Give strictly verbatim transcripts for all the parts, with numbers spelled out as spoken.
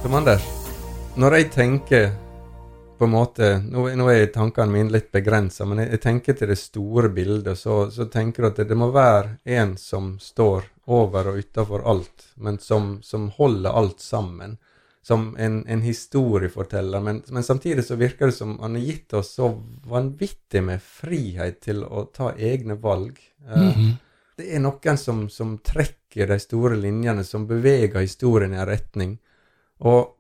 Tom Anders, når jeg tenker på en måte, nå, nå er tankene mine litt begrenset, men jeg, jeg tenker til det store bildet, så, så tenker du at det, det må være en som står over og utenfor alt, men som, som holder alt sammen, som en, en historieforteller, men, men samtidig så virker det som han har gitt oss så vanvittig med frihet til å ta egne valg. Mm-hmm. Det er noen som, som trekker de store linjene, som beveger historien i en retning, og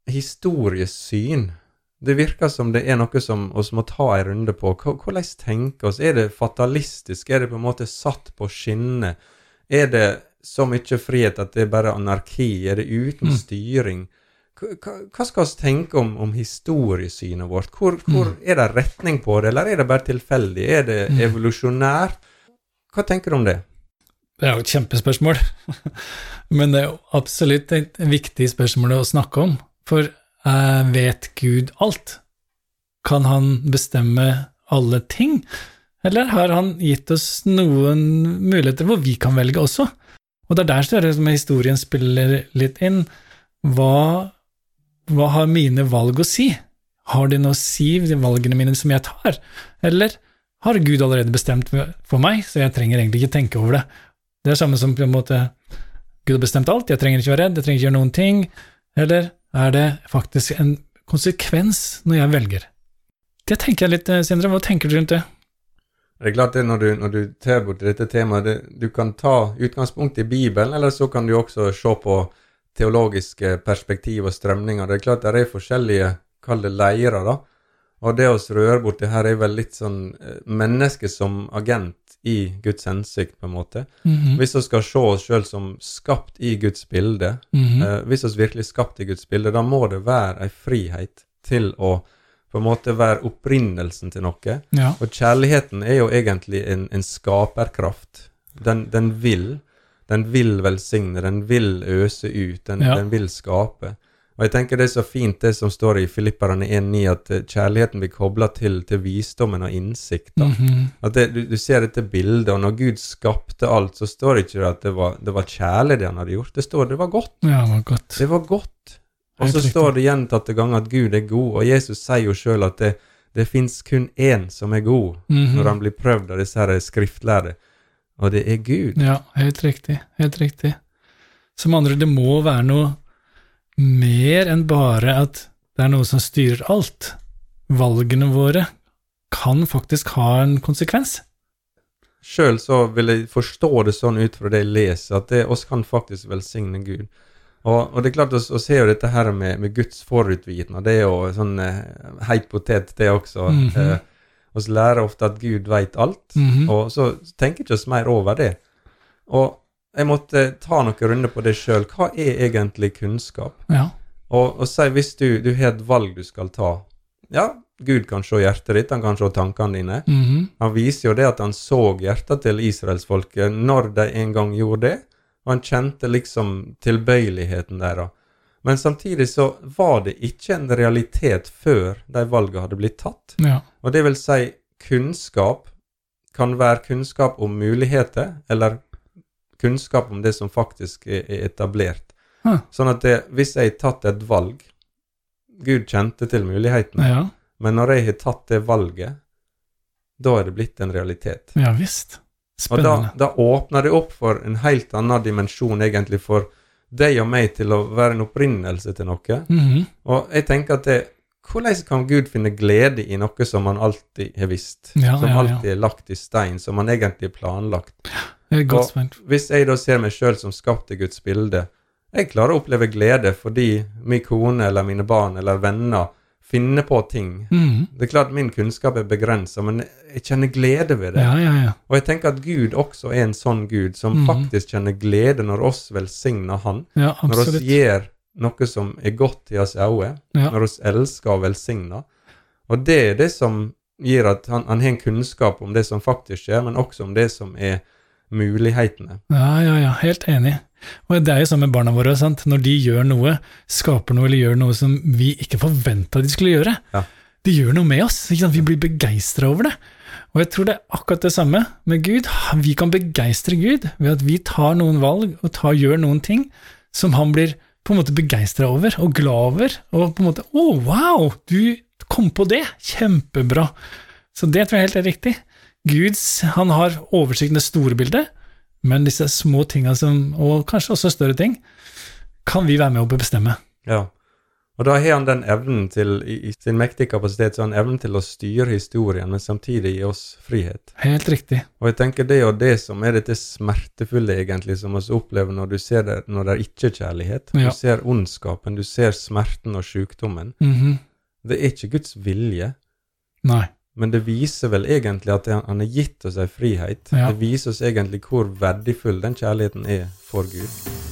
historiesyn, det virker som det er noe som oss må ta en runde på. Hvordan tenker oss? Er det fatalistisk? Er det på en måte satt på skinne? Er det så mye frihet at det er bare anarki? Er det uten styring? Hva, hva skal vi tenke om, om historiesynet vårt? Hvor, hvor er det retning på det, eller er det bare tilfeldig? Er det evolusjonært? Hva tenker du om det? Det er jo et kjempespørsmål, men det er jo absolutt et viktig spørsmål å snakke om, for uh, vet Gud alt? Kan han bestemme alle ting? Eller har han gitt oss noen muligheter hvor vi kan velge også? Og det er der større som historien spiller litt inn. Hva, hva har mine valg å si? Har det noe å si de valgene mine som jeg tar? Eller har Gud allerede bestemt for meg, så jeg trenger egentlig ikke tenke over det? Det er samme som på en måte Gud har bestemt alt, jeg trenger ikke være redd, jeg trenger ikke gjøre noen ting. Eller er det faktisk en konsekvens når jeg velger? Det tenker jeg litt, Sindre. Hva tenker du rundt det? Det er klart det når du, når du ter bort dette temaet, det, du kan ta utgangspunkt i Bibelen, eller så kan du også se på teologiske perspektiv og strømninger. Det er klart det er forskjellige, kall det leirer da, og det å røre bort det her er vel litt sånn menneske som agent i Guds hensikt på en måte. Mm-hmm. Hvis vi skal se oss selv som skapt i Guds bilde, mm-hmm. eh, hvis vi virkelig skapt i Guds bilde, da må det være en frihet til å på en måte være opprinnelsen til noe. Ja. Og kjærligheten er jo egentlig en, en skaperkraft. Den, den vil, den vil velsigne, den vil øse ut, den, ja. Den vil skape. Og jeg tenker det er så fint det som står i Filipperne en ni, at kjærligheten blir koblet til, til visdommen og innsikt. Mm-hmm. At det, du, du ser dette bildet, og når Gud skapte alt, så står det ikke at det var, det var kjærlig det han hadde gjort. Det står det var godt. Ja, det var godt. Det var godt. Og så står det gjentatte ganger at Gud er god, og Jesus sier jo selv at det, det finnes kun en som er god, mm-hmm. når han blir prøvd av disse her skriftlærde, og det er Gud. Ja, helt riktig, helt riktig. Som andre, det må være noe mer enn bare at det er noe som styrer alt. Valgene våre kan faktisk ha en konsekvens. Selv så vil jeg forstå det sånn ut fra det jeg leser, at det oss kan faktisk velsigne Gud. Og, og det er klart å, å se jo dette her med, med Guds forutviten, og det er jo sånn eh, heit potet det også. Mm-hmm. Eh, oss lærer ofte at Gud vet alt, mm-hmm. og så tenker ikke oss mer over det. Og jeg måtte ta noen runder på det selv. Hva er egentlig kunnskap? Ja. Og, og si, hvis du, du har et valg du skal ta, ja, Gud kan se hjertet ditt, han kan se tankene dine. Mm-hmm. Han viser jo det at han så hjertet til Israelsfolket når de en gang gjorde det, og han kjente liksom tilbøyeligheten der. Men samtidig så var det ikke en realitet før de valgene hadde blitt tatt. Ja. Og det vil si, kunnskap kan være kunnskap om muligheter, eller kunnskap om det som faktisk er etablert. Huh. Sånn at det, hvis jeg har tatt et valg, Gud kjente til mulighetene, ja. Men når jeg har tatt det valget, da er det blitt en realitet. Ja, visst. Spennende. Og da, da åpner det opp for en helt annen dimensjon egentlig for deg og meg til å være en opprinnelse til noe. Mm-hmm. Og jeg tenker at det, hvordan kan Gud finne glede i noe som han alltid har visst, ja, som ja, alltid er lagt i stein, som han egentlig er planlagt? Jeg er godt spent. Hvis jeg da ser meg selv som skapt i Guds bilde, jeg klarer å oppleve glede fordi min kone eller mine barn eller venner finne på ting. Mm. Det er klart min kunnskap er begrenset, men jeg kjenner glede ved det. Ja, ja, ja. Og jeg tenker at Gud også er en sånn Gud som mm. faktisk kjenner glede når oss velsigner han. Ja, når oss gjør noe som er godt i oss øye. Ja. Når oss elsker og velsigner. Og det er det som gir at han, han har en kunnskap om det som faktisk skjer, men også om det som er mulighetene. Ja, ja, ja. Helt enig. Og det er jo sånn med barna våre, sant? Når de gjør noe, skaper noe eller gjør noe som vi ikke forventet de skulle gjøre, ja. De gjør noe med oss, ikke sant? Vi blir begeistret over det. Og jeg tror det er akkurat det samme med Gud. Vi kan begeistre Gud ved at vi tar noen valg og tar, gjør noen ting som han blir på en måte begeistret over, og glad over, og på en måte, å, oh, wow, du kom på det, kjempebra. Så det tror jeg helt er riktig. Gud, han har oversikten det store bildet, men disse små tingene, som, og kanskje også større ting, kan vi være med å bestemme. Ja. Og da har han den evnen til, i, i sin mektige kapasitet, så han evnen til å styre historien, men samtidig gi oss frihet. Helt riktig. Og jeg tenker det og det som er dette smertefulle egentlig, som vi opplever når du ser det, når det er ikke kjærlighet. Ja. Du ser ondskapen, du ser smerten og sykdommen. Mm-hmm. Det er ikke Guds vilje. Nei. Men det viser vel egentlig at han har gitt oss en frihet. Ja. Det viser oss egentlig hvor verdifull den kjærligheten er for Gud.